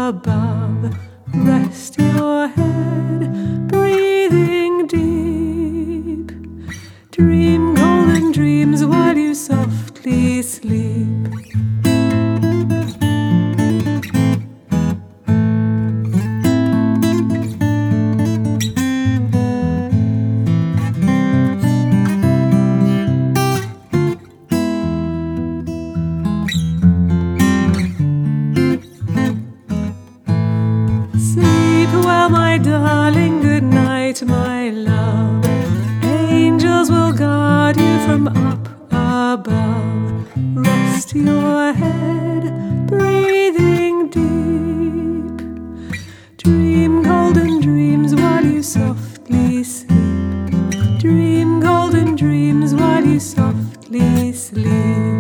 above. Rest your head, breathing deep. Dream golden dreams while you softly sleep. Sleep well, my darling, good night, my love. Angels will guard you from up above. Rest your head, breathing deep. Dream golden dreams while you softly sleep. Dream golden dreams while you softly sleep.